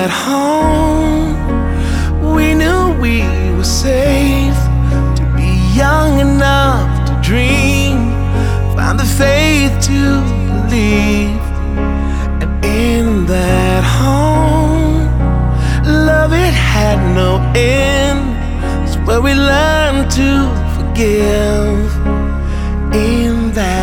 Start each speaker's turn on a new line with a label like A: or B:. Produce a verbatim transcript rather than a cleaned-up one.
A: that home, we knew we were safe to be young enough to dream, find the faith to believe. And in that home, love, it had no end. It's where we learned to forgive. In that